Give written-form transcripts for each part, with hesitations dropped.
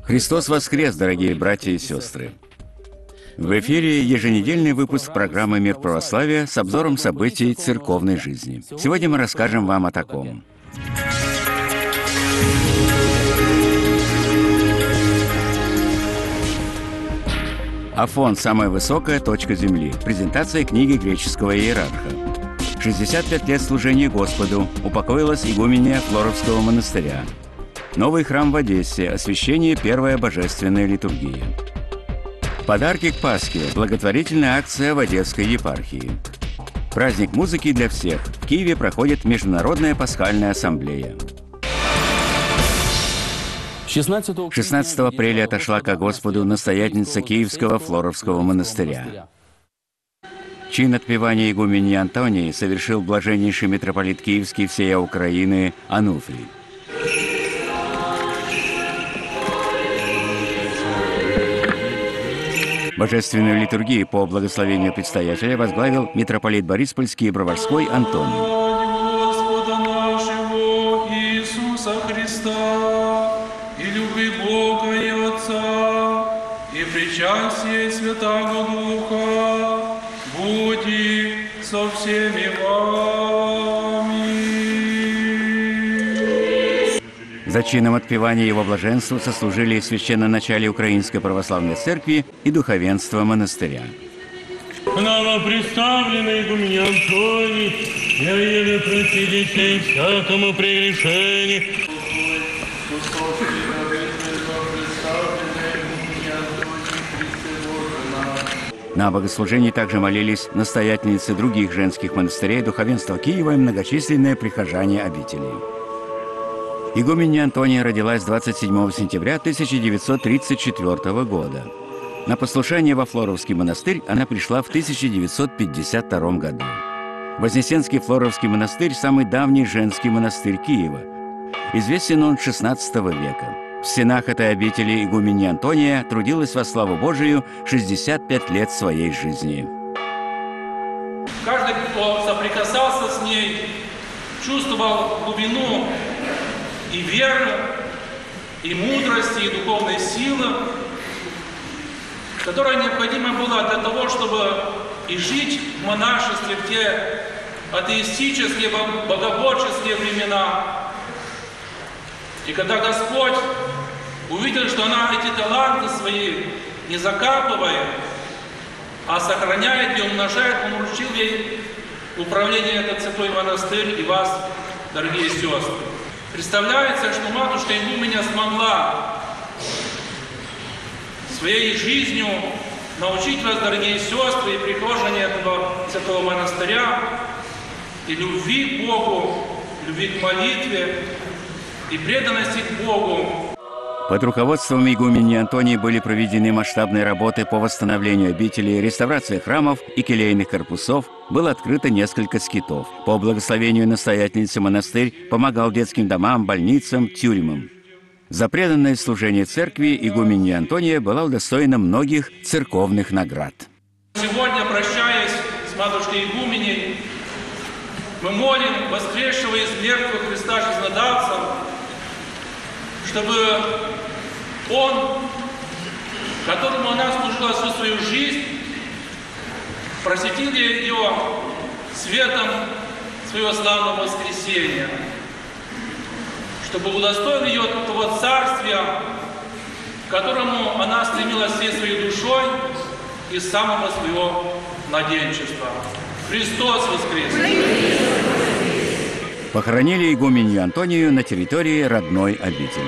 Христос воскрес, дорогие братья и сестры! В эфире еженедельный выпуск программы «Мир православия» с обзором событий церковной жизни. Сегодня мы расскажем вам о таком. Афон – самая высокая точка земли. Презентация книги греческого иерарха. 65 лет служения Господу. Упокоилась игуменья Флоровского монастыря. Новый храм в Одессе. Освящение первая божественная литургия. Подарки к Пасхе. Благотворительная акция в Одесской епархии. Праздник музыки для всех. В Киеве проходит Международная пасхальная ассамблея. 16 апреля отошла ко Господу настоятельница Киевского Флоровского монастыря. Чин отпевания игуменьи Антонии совершил блаженнейший митрополит Киевский всея Украины Ануфрий. Божественную литургию по благословению предстоятеля возглавил митрополит Бориспольский и Броварской Антоний. Господа нашего Иисуса Христа, и люби Бога и Отца, и причастие Святаго Духа, буди со всеми вами. За чином отпевания его блаженству сослужили священноначалие Украинской Православной Церкви и духовенство монастыря. Новоприставленный игуменьи Антоний, я еле просидите всякому прегрешению. На богослужении также молились настоятельницы других женских монастырей, духовенства Киева и многочисленные прихожане обителей. Игуменья Антония родилась 27 сентября 1934 года. На послушание во Флоровский монастырь она пришла в 1952 году. Вознесенский Флоровский монастырь – самый давний женский монастырь Киева. Известен он с XVI века. В стенах этой обители игуменья Антония трудилась во славу Божию 65 лет своей жизни. Каждый, кто соприкасался с ней, чувствовал глубину и веры, и мудрости, и духовной силы, которая необходима была для того, чтобы и жить в монашестве в те атеистические, богоборческие времена. И когда Господь увидел, что она эти таланты свои не закапывает, а сохраняет и умножает, Он вручил ей управление этот святой монастырь и вас, дорогие сестры. Представляется, что матушка игуменья смогла своей жизнью научить вас, дорогие сестры, и прихожане этого святого монастыря, и любви к Богу, любви к молитве, и преданности к Богу. Под руководством игуменьи Антонии были проведены масштабные работы по восстановлению обителей, реставрации храмов и келейных корпусов, было открыто несколько скитов. По благословению настоятельницы монастырь помогал детским домам, больницам, тюрьмам. За преданное служение церкви игуменья Антония была удостоена многих церковных наград. Сегодня, прощаясь с матушкой игуменей, мы молим воскресшего из мертвых Христа Жизнодавца, чтобы Он, которому она служила всю свою жизнь, просветил ее светом своего славного воскресения, чтобы удостоил ее того царствия, к которому она стремилась всей своей душой и с самого своего младенчества. Христос воскрес! Похоронили игуменью Антонию на территории родной обители.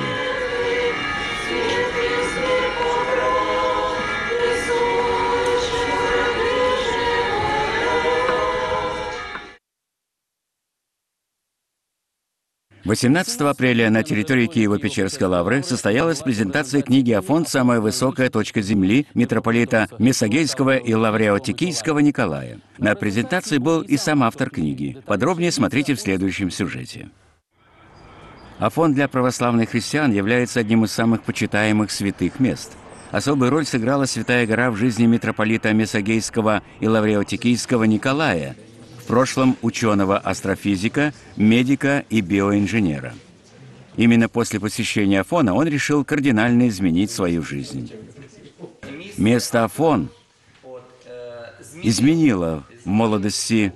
— 18 апреля на территории Киево-Печерской лавры состоялась презентация книги «Афон. Самая высокая точка земли» митрополита Месогейского и Лавреотикийского Николая. На презентации был и сам автор книги. Подробнее смотрите в следующем сюжете. Афон для православных христиан является одним из самых почитаемых святых мест. Особую роль сыграла Святая гора в жизни митрополита Месогейского и Лавреотикийского Николая, в прошлом ученого-астрофизика, медика и биоинженера. Именно после посещения Афона он решил кардинально изменить свою жизнь. Место Афон изменило в молодости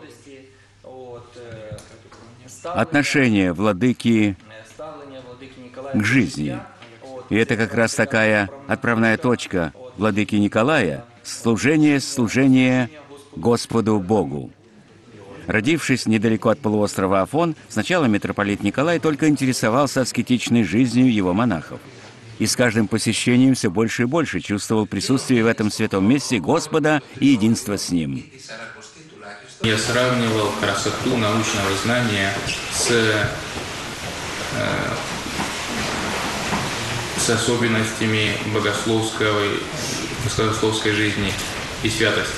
отношение владыки к жизни. И это как раз такая отправная точка владыки Николая – служение Господу Богу. Родившись недалеко от полуострова Афон, сначала митрополит Николай только интересовался аскетичной жизнью его монахов. И с каждым посещением все больше и больше чувствовал присутствие в этом святом месте Господа и единство с Ним. Я сравнивал красоту научного знания с особенностями богословской жизни и святости.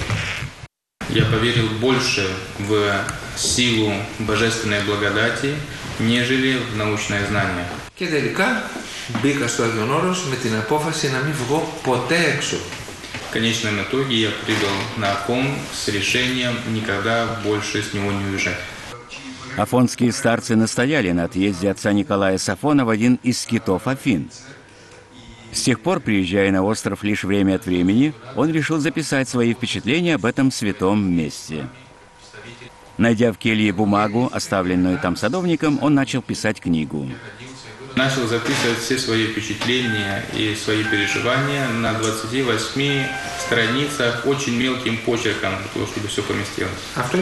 Я поверил больше в силу божественной благодати, нежели в научное знание. Και τελικά μπήκα στο Άγιον Όρος με την απόφαση να μην βγω ποτέ έξω. В конечном итоге я прибыл на Афон с решением никогда больше с него не уезжать. Афонские старцы настояли на отъезде отца Николая с Афона в один из скитов Афин. С тех пор, приезжая на остров лишь время от времени, он решил записать свои впечатления об этом святом месте. Найдя в келье бумагу, оставленную там садовником, он начал писать книгу. Начал записывать все свои впечатления и свои переживания на 28 страницах очень мелким почерком, для того, чтобы все поместилось.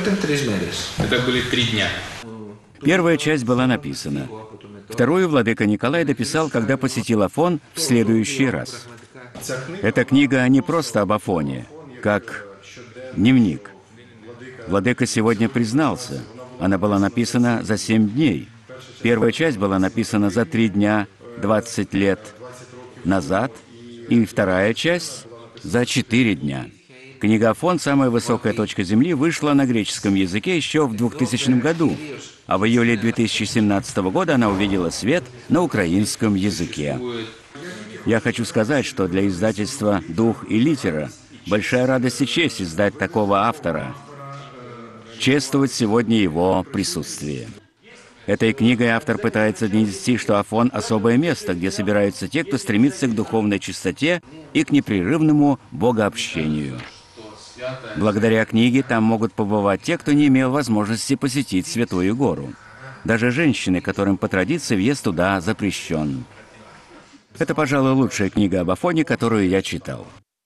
Это были 3 дня. Первая часть была написана. Вторую владыка Николай дописал, когда посетил Афон в следующий раз. Эта книга не просто об Афоне, как дневник. Владыка сегодня признался, она была написана за 7 дней. Первая часть была написана за 3 дня 20 лет назад, и вторая часть за 4 дня. Книга «Афон. Самая высокая точка Земли» вышла на греческом языке еще в 2000 году, а в июле 2017 года она увидела свет на украинском языке. Я хочу сказать, что для издательства «Дух и литера» большая радость и честь издать такого автора, чествовать сегодня его присутствие. Этой книгой автор пытается донести, что Афон – особое место, где собираются те, кто стремится к духовной чистоте и к непрерывному богообщению. Благодаря книге там могут побывать те, кто не имел возможности посетить Святую Гору. Даже женщины, которым по традиции въезд туда запрещен. Это, пожалуй, лучшая книга об Афоне, которую я читал.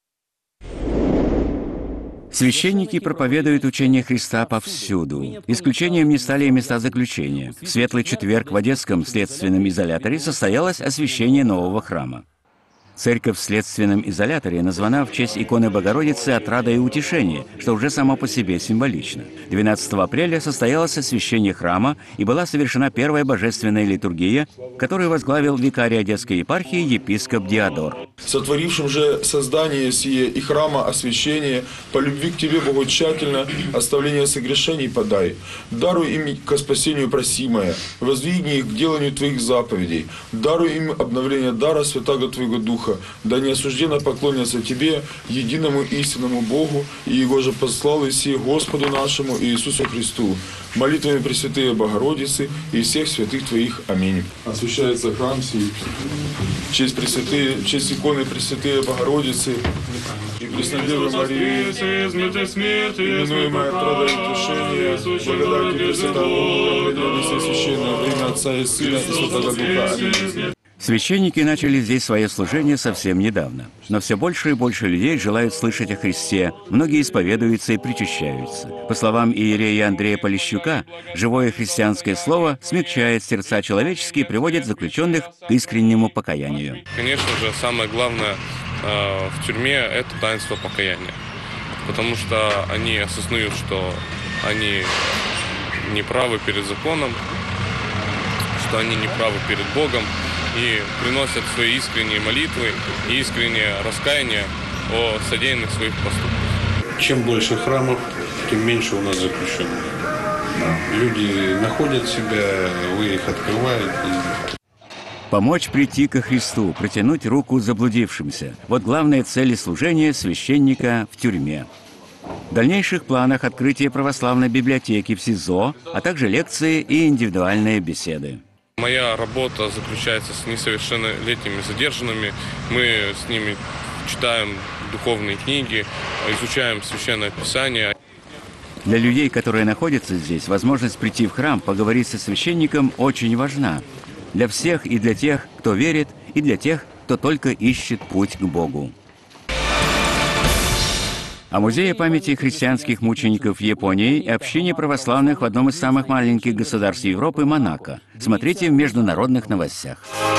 Священники проповедуют учение Христа повсюду. Исключением не стали и места заключения. В Светлый четверг в Одесском следственном изоляторе состоялось освящение нового храма. Церковь в следственном изоляторе названа в честь иконы Богородицы «Отрада и утешение», что уже само по себе символично. 12 апреля состоялось освящение храма и была совершена первая божественная литургия, которую возглавил викарий Одесской епархии епископ Диодор. «Сотворившим же создание сие и храма освящение, по любви к Тебе, Богу, тщательно, оставление согрешений подай. Даруй им ко спасению просимое, воздвигни их к деланию Твоих заповедей, даруй им обновление дара Святаго Твоего Духа, да не осужденно поклонятся Тебе, единому истинному Богу, и Его же послал Иси Господу нашему Иисусу Христу, молитвами Пресвятые Богородицы и всех святых Твоих. Аминь». Освящается храм сей, в честь иконы Пресвятые Богородицы и Преснодевы Марии, именуемая отрада и утешение, благодатью Пресвятого Бога, благодати священного во имя Отца и Сына и Святого Духа. Аминь. Священники начали здесь свое служение совсем недавно. Но все больше и больше людей желают слышать о Христе, многие исповедуются и причащаются. По словам иерея Андрея Полищука, живое христианское слово смягчает сердца человеческие и приводит заключенных к искреннему покаянию. Конечно же, самое главное в тюрьме – это таинство покаяния. Потому что они осознают, что они неправы перед законом, что они неправы перед Богом, и приносят свои искренние молитвы и искреннее раскаяние о содеянных своих поступках. Чем больше храмов, тем меньше у нас заключенных. Люди находят себя, вы их открываете. Помочь прийти ко Христу, протянуть руку заблудившимся – вот главная цель служения священника в тюрьме. В дальнейших планах открытие православной библиотеки в СИЗО, а также лекции и индивидуальные беседы. Моя работа заключается с несовершеннолетними задержанными. Мы с ними читаем духовные книги, изучаем Священное Писание. Для людей, которые находятся здесь, возможность прийти в храм, поговорить со священником очень важна. Для всех, и для тех, кто верит, и для тех, кто только ищет путь к Богу. О музее памяти христианских мучеников в Японии и общине православных в одном из самых маленьких государств Европы – Монако. Смотрите в международных новостях.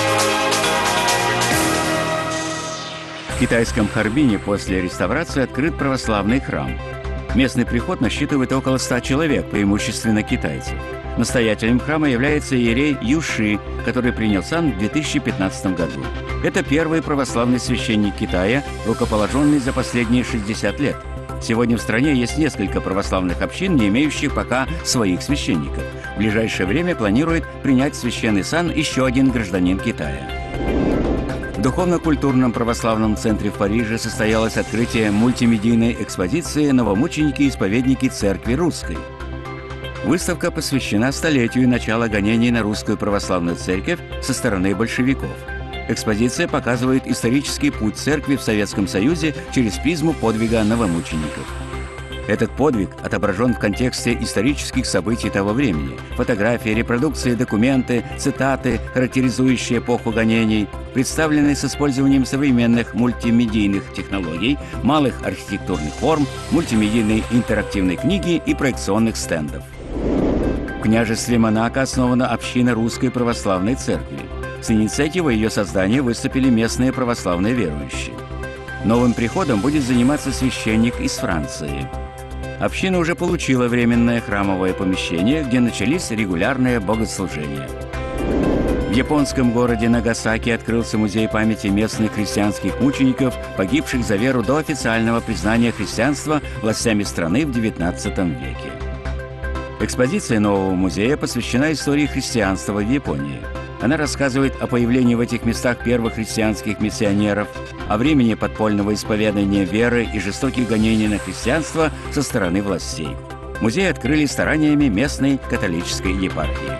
В китайском Харбине после реставрации открыт православный храм. Местный приход насчитывает около 100 человек, преимущественно китайцев. Настоятелем храма является иерей Юши, который принял сан в 2015 году. Это первый православный священник Китая, рукоположенный за последние 60 лет. Сегодня в стране есть несколько православных общин, не имеющих пока своих священников. В ближайшее время планирует принять священный сан еще один гражданин Китая. В Духовно-культурном православном центре в Париже состоялось открытие мультимедийной экспозиции «Новомученики-исповедники Церкви Русской». Выставка посвящена столетию начала гонений на русскую православную церковь со стороны большевиков. Экспозиция показывает исторический путь церкви в Советском Союзе через призму подвига новомучеников. Этот подвиг отображен в контексте исторических событий того времени. Фотографии, репродукции, документы, цитаты, характеризующие эпоху гонений, представлены с использованием современных мультимедийных технологий, малых архитектурных форм, мультимедийной интерактивной книги и проекционных стендов. В княжестве Монако основана община Русской Православной Церкви. С инициативой ее создания выступили местные православные верующие. Новым приходом будет заниматься священник из Франции. Община уже получила временное храмовое помещение, где начались регулярные богослужения. В японском городе Нагасаки открылся музей памяти местных христианских мучеников, погибших за веру до официального признания христианства властями страны в XIX веке. Экспозиция нового музея посвящена истории христианства в Японии. Она рассказывает о появлении в этих местах первых христианских миссионеров, о времени подпольного исповедания веры и жестоких гонений на христианство со стороны властей. Музей открыли стараниями местной католической епархии.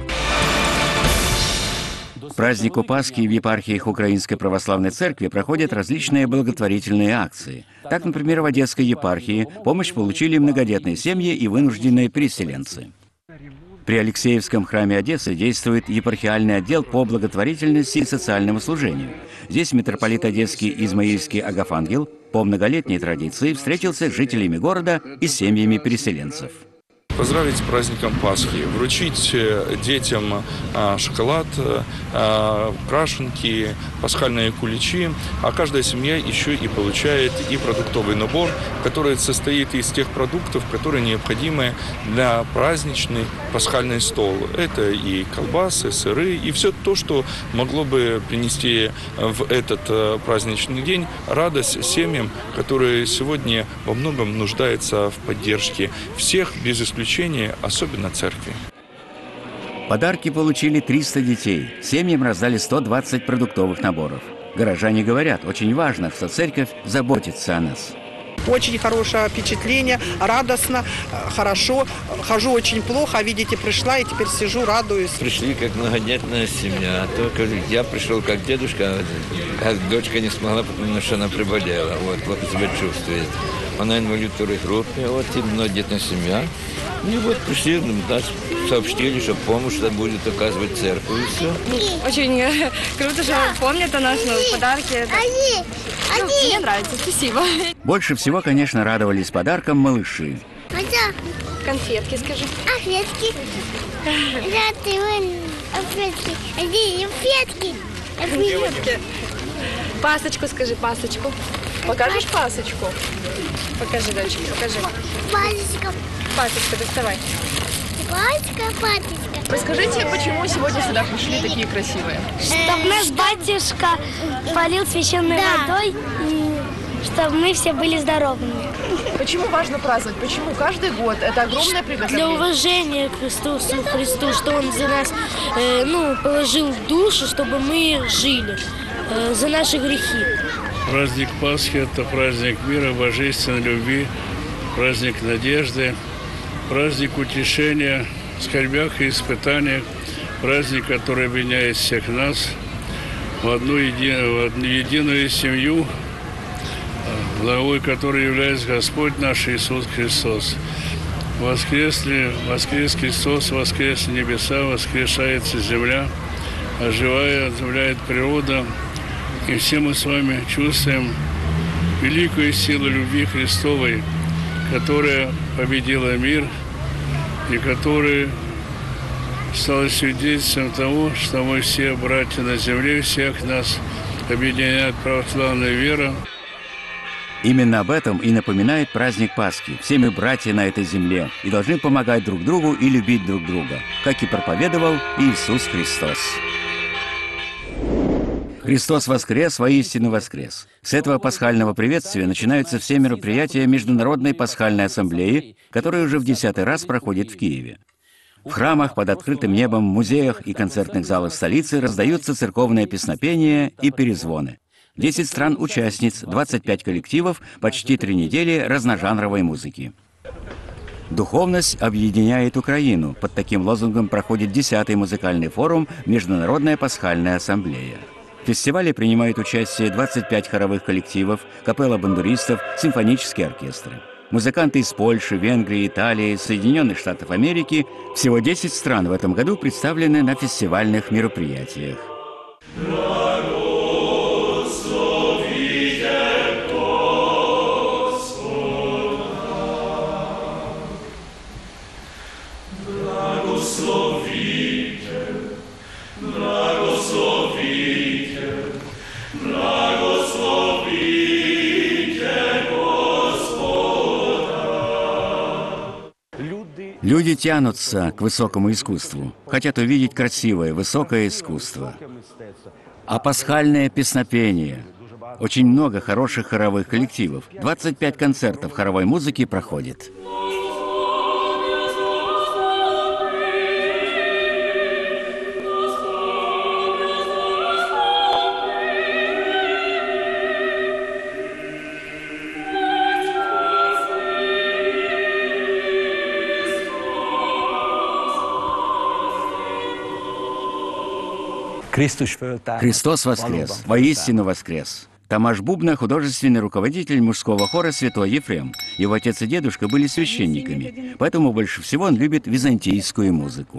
К празднику Пасхи в епархиях Украинской Православной Церкви проходят различные благотворительные акции. Так, например, в Одесской епархии помощь получили многодетные семьи и вынужденные переселенцы. При Алексеевском храме Одессы действует епархиальный отдел по благотворительности и социальному служению. Здесь митрополит Одесский Измаильский Агафангел по многолетней традиции встретился с жителями города и семьями переселенцев. Поздравить с праздником Пасхи, вручить детям шоколад, крашенки, пасхальные куличи, а каждая семья еще и получает и продуктовый набор, который состоит из тех продуктов, которые необходимы для праздничный пасхальный стол. Это и колбасы, сыры, и все то, что могло бы принести в этот праздничный день радость семьям, которые сегодня во многом нуждаются в поддержке всех без исключения, особенно церкви. Подарки получили 300 детей. Семьям раздали 120 продуктовых наборов. Горожане говорят, очень важно, что церковь заботится о нас. Очень хорошее впечатление, радостно, хорошо. Хожу очень плохо, а видите, пришла и теперь сижу, радуюсь. Пришли как многодетная семья. Только я пришел как дедушка, а дочка не смогла, потому что она приболела. Вот, плохо себя чувствует. Она инвалид второй группы, вот и многодетная семья. И вот пришли, нас сообщили, что помощь будет оказывать церковь, и все. Очень круто, что помнят о нас, подарки. Мне нравится, спасибо. Больше всего, конечно, радовались подаркам малыши. Конфетки, скажи. Конфетки. Конфетки. Пасочку скажи, пасочку. Покажешь пасочку? Покажи, дочка, покажи. Пасочка. Пасочка, доставай. Пасочка. Расскажите, почему сегодня сюда пришли такие красивые? Чтобы нас батюшка полил священной водой, и чтобы мы все были здоровыми. Почему важно праздновать? Почему каждый год? Это огромное приготовление. Для уважения к Иисусу Христу, что Он за нас положил душу, чтобы мы жили, за наши грехи. Праздник Пасхи – это праздник мира, божественной любви, праздник надежды, праздник утешения в скорбях и испытаниях, праздник, который объединяет всех нас в одну единую семью, главой которой является Господь наш Иисус Христос. Воскрес Христос, воскрес небеса, воскрешается земля, оживляет природа. И все мы с вами чувствуем великую силу любви Христовой, которая победила мир и которая стала свидетельством того, что мы все братья на земле, всех нас объединяет православная вера. Именно об этом и напоминает праздник Пасхи. Все мы братья на этой земле и должны помогать друг другу и любить друг друга, как и проповедовал Иисус Христос. Христос воскрес, воистину воскрес. С этого пасхального приветствия начинаются все мероприятия Международной пасхальной ассамблеи, которая уже в 10-й раз проходит в Киеве. В храмах под открытым небом, музеях и концертных залах столицы раздаются церковные песнопения и перезвоны. 10 стран-участниц, 25 коллективов, почти 3 недели разножанровой музыки. Духовность объединяет Украину. Под таким лозунгом проходит 10-й музыкальный форум «Международная пасхальная ассамблея». В фестивале принимают участие 25 хоровых коллективов, капелла бандуристов, симфонические оркестры. Музыканты из Польши, Венгрии, Италии, Соединенных Штатов Америки. Всего 10 стран в этом году представлены на фестивальных мероприятиях. Люди тянутся к высокому искусству, хотят увидеть красивое, высокое искусство. А пасхальное песнопение. Очень много хороших хоровых коллективов. 25 концертов хоровой музыки проходит. Христос воскрес, воистину воскрес. Тамаш Бубна – художественный руководитель мужского хора «Святой Ефрем». Его отец и дедушка были священниками, поэтому больше всего он любит византийскую музыку.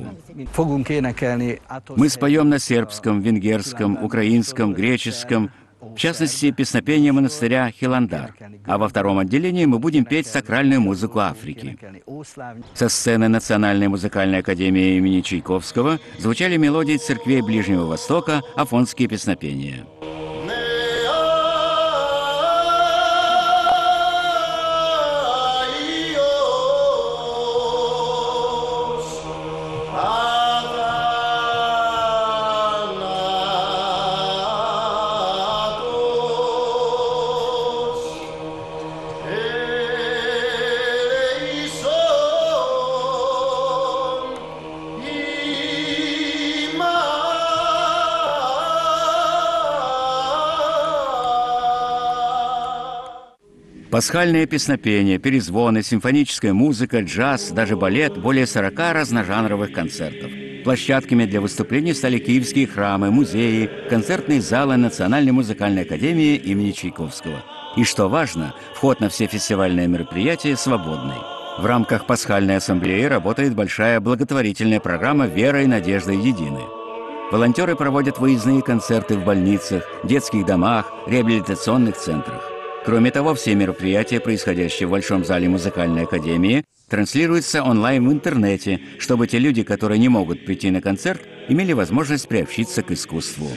Мы споем на сербском, венгерском, украинском, греческом, в частности, песнопение монастыря Хиландар. А во втором отделении мы будем петь сакральную музыку Африки. Со сцены Национальной музыкальной академии имени Чайковского звучали мелодии церквей Ближнего Востока, афонские песнопения. Пасхальные песнопения, перезвоны, симфоническая музыка, джаз, даже балет, более 40 разножанровых концертов. Площадками для выступлений стали киевские храмы, музеи, концертные залы Национальной музыкальной академии имени Чайковского. И что важно, вход на все фестивальные мероприятия свободный. В рамках Пасхальной ассамблеи работает большая благотворительная программа «Вера и надежда едины». Волонтеры проводят выездные концерты в больницах, детских домах, реабилитационных центрах. Кроме того, все мероприятия, происходящие в Большом зале музыкальной академии, транслируются онлайн в интернете, чтобы те люди, которые не могут прийти на концерт, имели возможность приобщиться к искусству.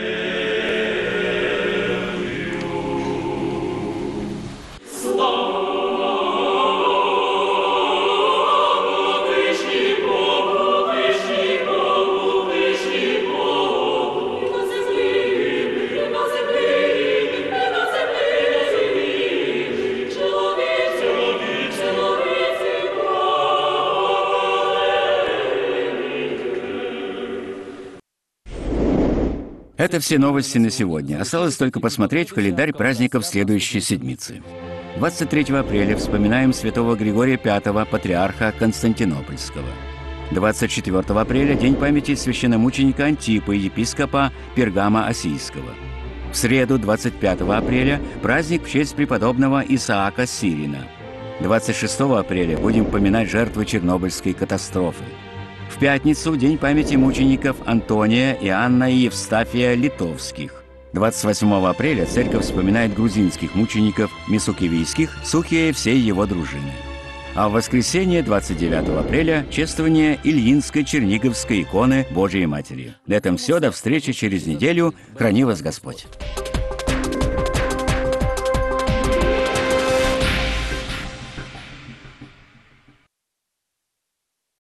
Это все новости на сегодня. Осталось только посмотреть в календарь праздников следующей седмицы. 23 апреля вспоминаем святого Григория V, патриарха Константинопольского. 24 апреля – день памяти священномученика Антипы, епископа Пергама-Осийского. В среду, 25 апреля – праздник в честь преподобного Исаака Сирина. 26 апреля будем поминать жертвы Чернобыльской катастрофы. В пятницу – день памяти мучеников Антония, Иоанна и Евстафия Литовских. 28 апреля церковь вспоминает грузинских мучеников Мисукевийских, Сухия и всей его дружины. А в воскресенье, 29 апреля, чествование Ильинской Черниговской иконы Божией Матери. На этом все. До встречи через неделю. Храни вас Господь!